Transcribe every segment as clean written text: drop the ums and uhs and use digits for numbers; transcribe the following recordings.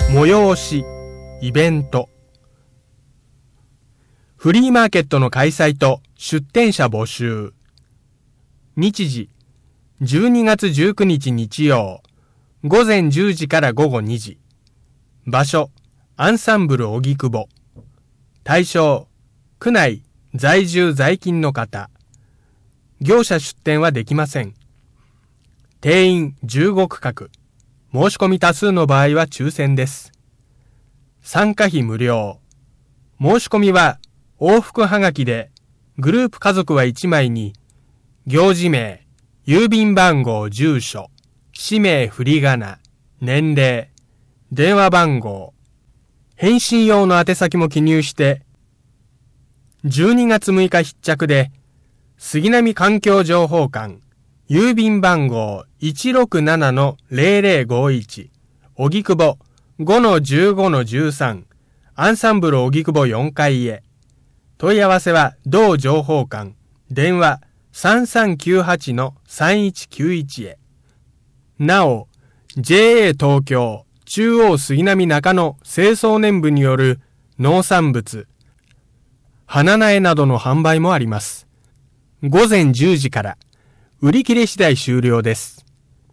催し、イベント。フリーマーケットの開催と出店者募集。日時、12月19日日曜、午前10時から午後2時。場所、アンサンブル荻窪。対象、区内在住在勤の方。業者出店はできません。定員15区画。申し込み多数の場合は抽選です。参加費無料。申し込みは往復はがきで、グループ家族は1枚に、行事名、郵便番号、住所、氏名、振り仮名、年齢、電話番号、返信用の宛先も記入して、12月6日必着で、杉並環境情報館、郵便番号 167-0051 荻窪 5-15-13 アンサンブル荻窪4階へ。問い合わせは同情報館、電話 3398-3191 へ。なお、JA 東京中央杉並中野清掃年部による農産物、花苗などの販売もあります。午前10時から売り切れ次第終了です。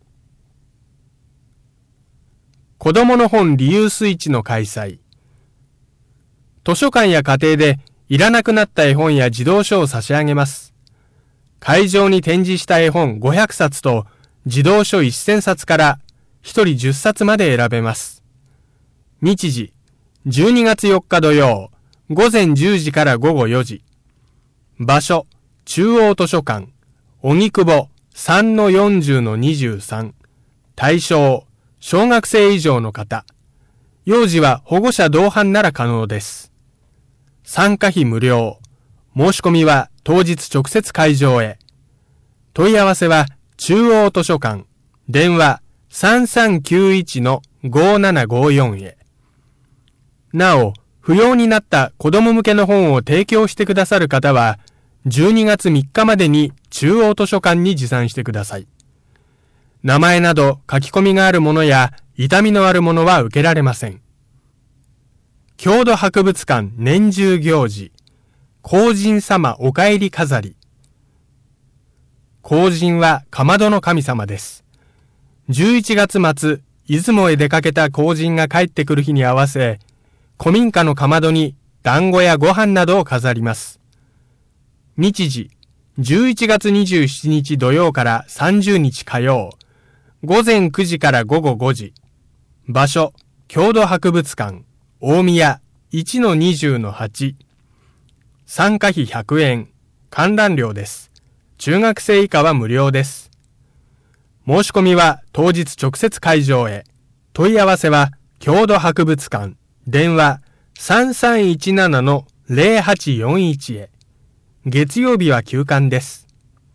子供の本リユース市の開催。図書館や家庭でいらなくなった絵本や児童書を差し上げます。会場に展示した絵本500冊と児童書1000冊から1人10冊まで選べます。日時、12月4日土曜、午前10時から午後4時。場所、中央図書館。荻窪 3-40-23 対象、小学生以上の方。幼児は保護者同伴なら可能です。参加費無料。申し込みは当日直接会場へ。問い合わせは中央図書館。電話 3391-5754 へ。なお、不要になった子供向けの本を提供してくださる方は、12月3日までに中央図書館に持参してください。名前など書き込みがあるものや傷みのあるものは受けられません。郷土博物館年中行事、皇神様お帰り飾り。皇神はかまどの神様です。11月末、出雲へ出かけた皇神が帰ってくる日に合わせ、古民家のかまどに団子やご飯などを飾ります。日時、11月27日土曜から30日火曜、午前9時から午後5時。場所、郷土博物館、大宮 1-20-8。参加費100円、観覧料です。中学生以下は無料です。申し込みは当日直接会場へ。問い合わせは郷土博物館、電話 3317-0841 へ。月曜日は休館です。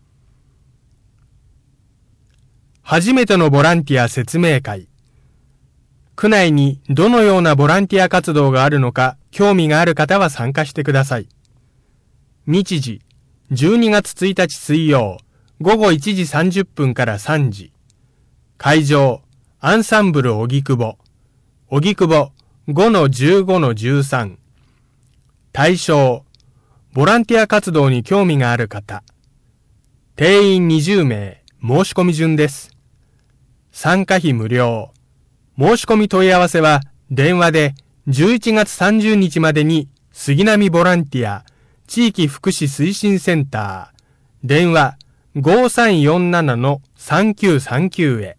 初めてのボランティア説明会。区内にどのようなボランティア活動があるのか興味がある方は参加してください。日時、12月1日水曜、午後1時30分から3時。会場、アンサンブル荻窪。荻窪 5-15-13。対象、ボランティア活動に興味がある方。定員20名、申し込み順です。参加費無料。申し込み問い合わせは、電話で11月30日までに杉並ボランティア地域福祉推進センター。電話 5347-3939 へ。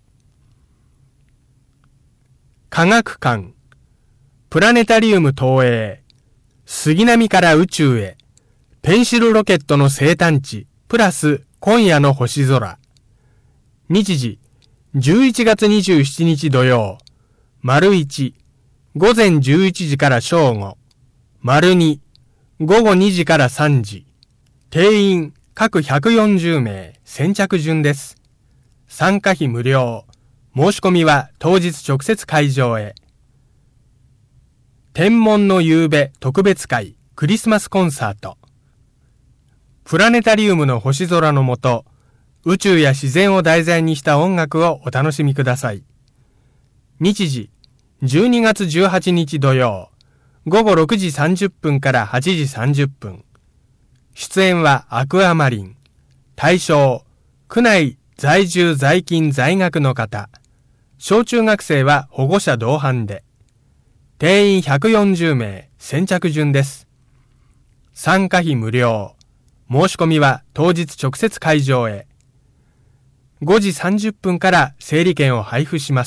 科学館。プラネタリウム投影。杉並から宇宙へ。ペンシルロケットの生誕地、プラス今夜の星空。日時、11月27日土曜。丸1、午前11時から正午。丸2、午後2時から3時。定員、各140名、先着順です。参加費無料。申し込みは当日直接会場へ。天文の夕べ特別会、クリスマスコンサート。プラネタリウムの星空の下、宇宙や自然を題材にした音楽をお楽しみください。日時、 12月18日土曜、午後6時30分から8時30分。出演はアクアマリン。対象、区内在住在勤在学の方。小中学生は保護者同伴で。定員140名、先着順です。参加費無料。申し込みは当日直接会場へ。5時30分から整理券を配布します。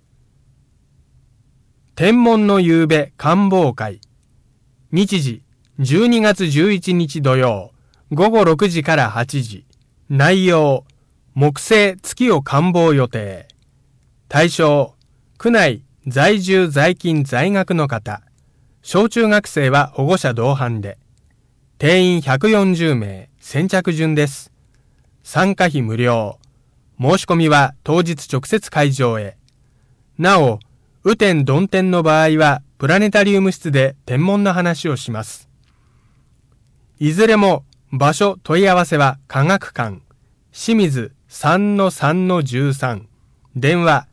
天文の夕べ観望会。日時、12月11日土曜、午後6時から8時。内容、木星月を観望予定。対象、区内在住在勤在学の方。小中学生は保護者同伴で。定員140名、先着順です。参加費無料。申し込みは当日直接会場へ。なお、雨天曇天の場合はプラネタリウム室で天文の話をします。いずれも場所問い合わせは科学館、清水 3-3-13、電話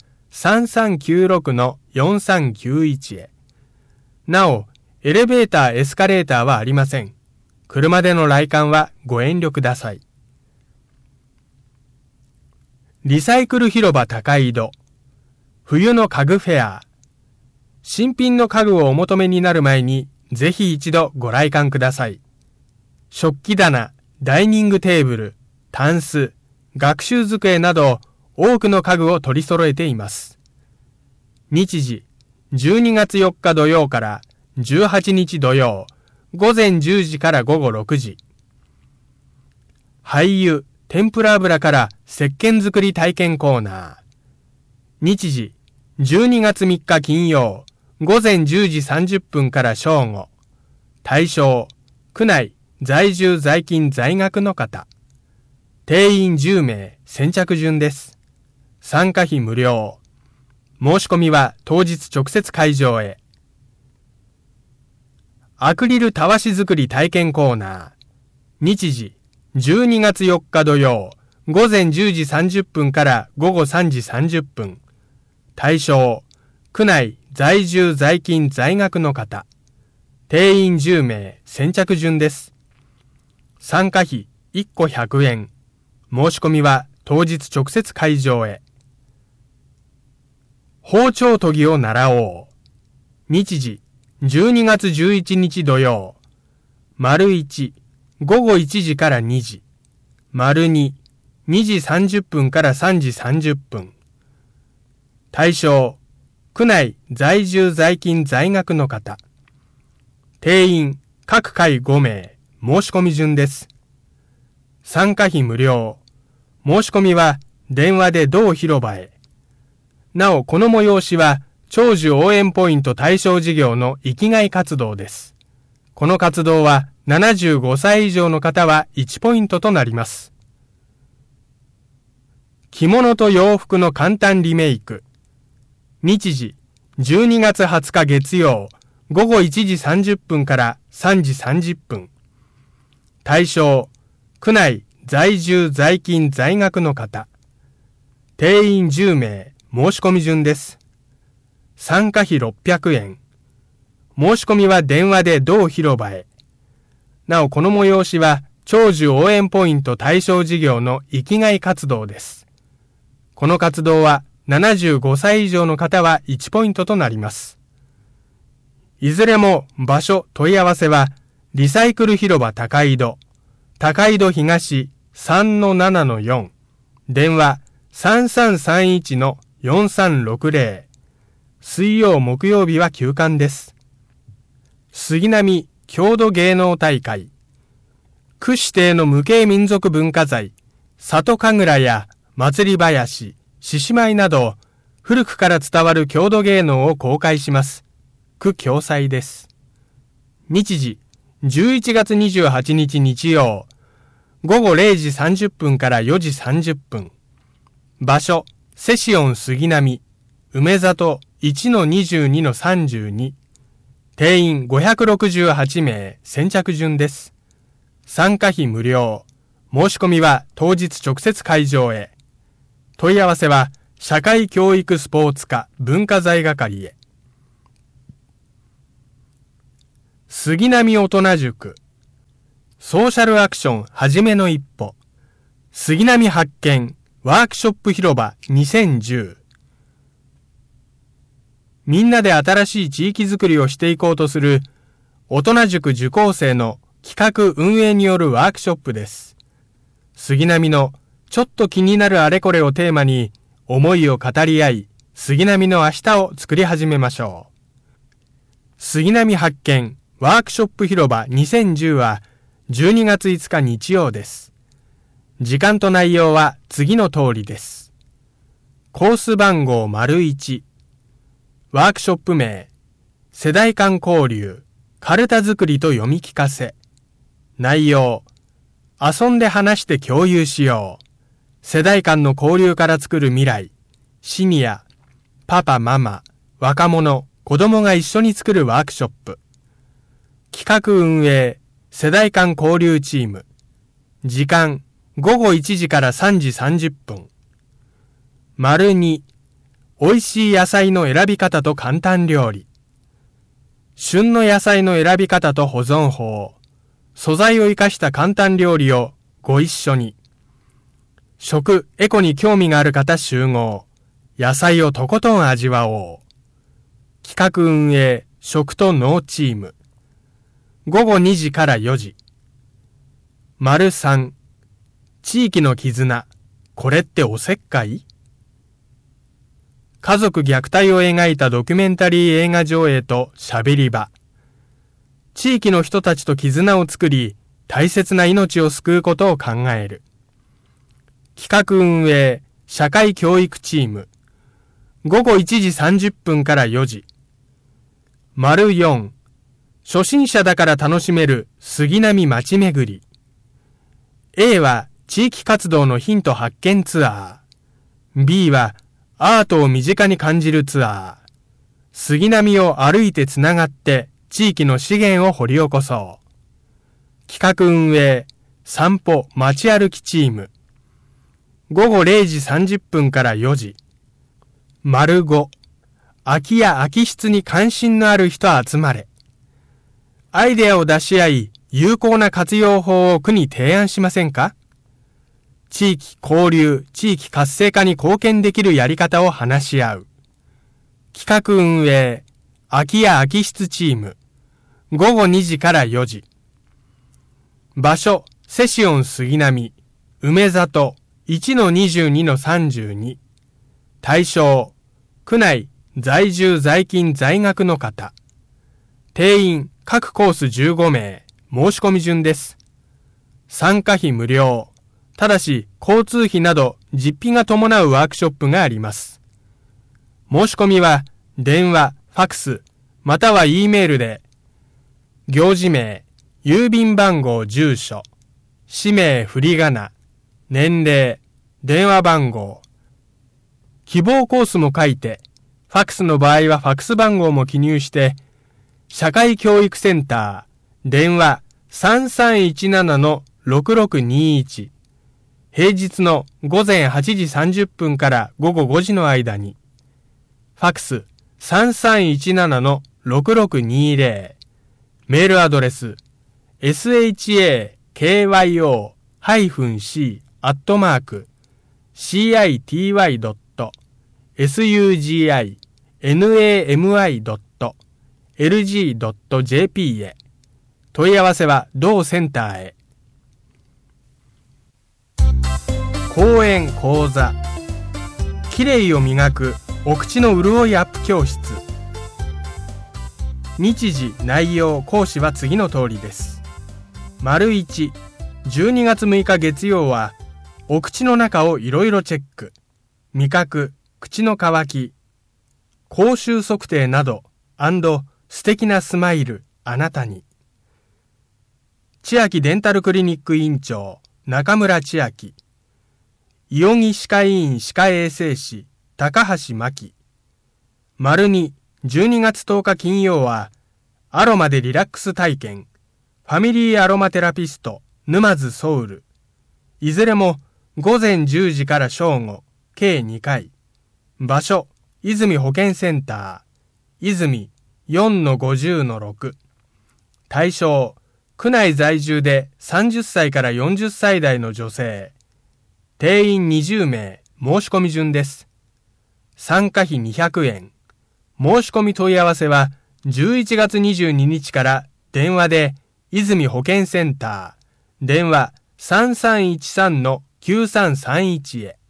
3396-4391 へ。なお、エレベーター、エスカレーターはありません。車での来館はご遠慮ください。リサイクル広場高井戸。冬の家具フェア。新品の家具をお求めになる前に、ぜひ一度ご来館ください。食器棚、ダイニングテーブル、タンス、学習机など、多くの家具を取り揃えています。日時、12月4日土曜から18日土曜、午前10時から午後6時。廃油、天ぷら油から石鹸作り体験コーナー。日時、12月3日金曜、午前10時30分から正午。対象、区内在住在勤在学の方。定員10名、先着順です。参加費無料。申し込みは当日直接会場へ。アクリルたわし作り体験コーナー。日時、12月4日土曜、午前10時30分から午後3時30分。対象、区内在住在勤在学の方。定員10名、先着順です。参加費1個100円。申し込みは当日直接会場へ。包丁研ぎを習おう。日時、12月11日土曜。丸1、午後1時から2時。丸2、2時30分から3時30分。対象、区内在住在勤在学の方。定員、各回5名、申し込み順です。参加費無料。申し込みは電話で同広場へ。なお、この催しは、長寿応援ポイント対象事業の生きがい活動です。この活動は、75歳以上の方は1ポイントとなります。着物と洋服の簡単リメイク。日時、12月20日月曜、午後1時30分から3時30分。対象、区内在住在勤在学の方。定員10名、申し込み順です。参加費600円。申し込みは電話で同広場へ。なお、この催しは、長寿応援ポイント対象事業の生きがい活動です。この活動は、75歳以上の方は1ポイントとなります。いずれも場所問い合わせは、リサイクル広場高井戸、高井戸東 3-7-4、電話 3331-4360、水曜木曜日は休館です。杉並郷土芸能大会、区指定の無形民族文化財、里神楽や祭り林、獅子舞など、古くから伝わる郷土芸能を公開します。区共催です。日時、11月28日日曜、午後0時30分から4時30分。場所、セシオン杉並、梅里 1-22-32。定員568名、先着順です。参加費無料。申し込みは当日直接会場へ。問い合わせは、社会教育スポーツ課文化財係へ。 杉並大人塾ソーシャルアクションはじめの一歩杉並発見ワークショップ広場2010みんなで新しい地域づくりをしていこうとする大人塾受講生の企画運営によるワークショップです。杉並のちょっと気になるあれこれをテーマに思いを語り合い杉並の明日を作り始めましょう。杉並発見ワークショップ広場2010は12月5日日曜です。時間と内容は次の通りです。コース番号 ①ワークショップ名世代間交流カルタ作りと読み聞かせ内容遊んで話して共有しよう世代間の交流から作る未来シニアパパママ若者子供が一緒に作るワークショップ企画運営世代間交流チーム時間午後1時から3時30分 ②美味しい野菜の選び方と簡単料理旬の野菜の選び方と保存法素材を生かした簡単料理をご一緒に食エコに興味がある方集合野菜をとことん味わおう企画運営食と農チーム午後2時から4時 ③ 地域の絆これっておせっかい家族虐待を描いたドキュメンタリー映画上映と喋り場地域の人たちと絆を作り大切な命を救うことを考える企画運営社会教育チーム午後1時30分から4時 ④ 初心者だから楽しめる杉並街巡り A は地域活動のヒント発見ツアー B はアートを身近に感じるツアー杉並を歩いてつながって地域の資源を掘り起こそう企画運営散歩街歩きチーム午後0時30分から4時 ⑤ 空き家空き室に関心のある人集まれアイデアを出し合い有効な活用法を区に提案しませんか地域交流、地域活性化に貢献できるやり方を話し合う。企画運営、空き家空き室チーム、午後2時から4時。場所、セシオン杉並、梅里、1-22-32。対象、区内、在住在勤在学の方。定員、各コース15名、申し込み順です。参加費無料。ただし、交通費など実費が伴うワークショップがあります。申し込みは、電話、ファクス、または E メールで、行事名、郵便番号、住所、氏名、振り仮名、年齢、電話番号、希望コースも書いて、ファクスの場合はファクス番号も記入して、社会教育センター、電話 3317-6621、平日の午前8時30分から午後5時の間に、ファクス 3317-6620、メールアドレス shaki-c-@citi.suginami.lg.jp へ。問い合わせは同センターへ。講演講座きれいを磨くお口の潤いアップ教室日時内容講師は次の通りです。 ①12月6日月曜はお口の中をいろいろチェック味覚口の渇き口臭測定など素敵なスマイルあなたに千秋デンタルクリニック院長中村千秋伊予木歯科医院歯科衛生士高橋真希 ②12月10日金曜はアロマでリラックス体験ファミリーアロマテラピスト沼津ソウルいずれも午前10時から正午計2回場所泉保健センター泉 4-50-6 対象、区内在住で30歳から40歳代の女性。定員20名、申し込み順です。参加費200円。申し込み問い合わせは11月22日から電話で泉保健センター、電話 3313-9331 へ。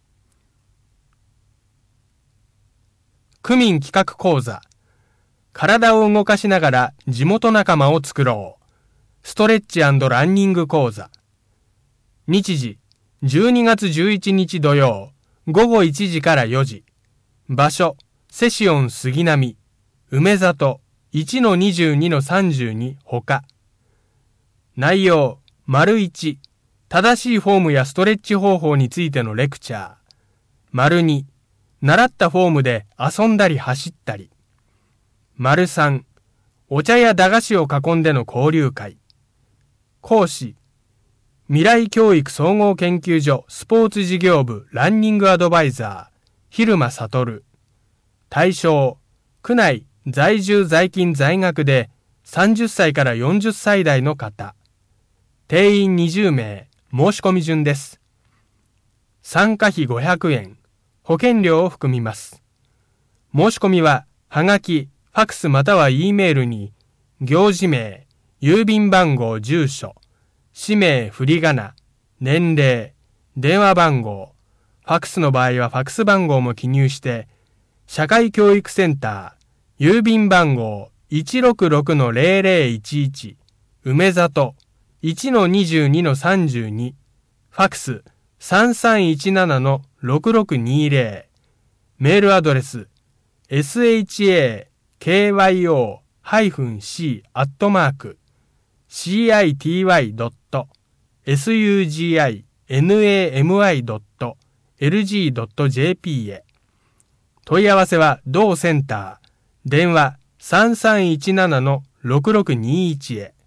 区民企画講座。体を動かしながら地元仲間を作ろう。ストレッチ&ランニング講座。日時、12月11日土曜、午後1時から4時。場所、セシオン杉並、梅里 1-22-32 ほか。内容、1、正しいフォームやストレッチ方法についてのレクチャー。2、習ったフォームで遊んだり走ったり。3、お茶や駄菓子を囲んでの交流会。講師、未来教育総合研究所スポーツ事業部ランニングアドバイザー、蛭間悟。対象、区内在住在勤在学で30歳から40歳代の方。定員20名、申し込み順です。参加費500円、保険料を含みます。申し込みは、はがき、ファクスまたは E メールに、行事名、郵便番号、住所、氏名、振り仮名、年齢、電話番号、ファクスの場合はファクス番号も記入して、社会教育センター、郵便番号 166-0011、梅里 1-22-32、ファクス 3317-6620、メールアドレス、shakyo-city.mark.suginami.lg.jp へ。問い合わせは同センター、電話 3317-6621 へ。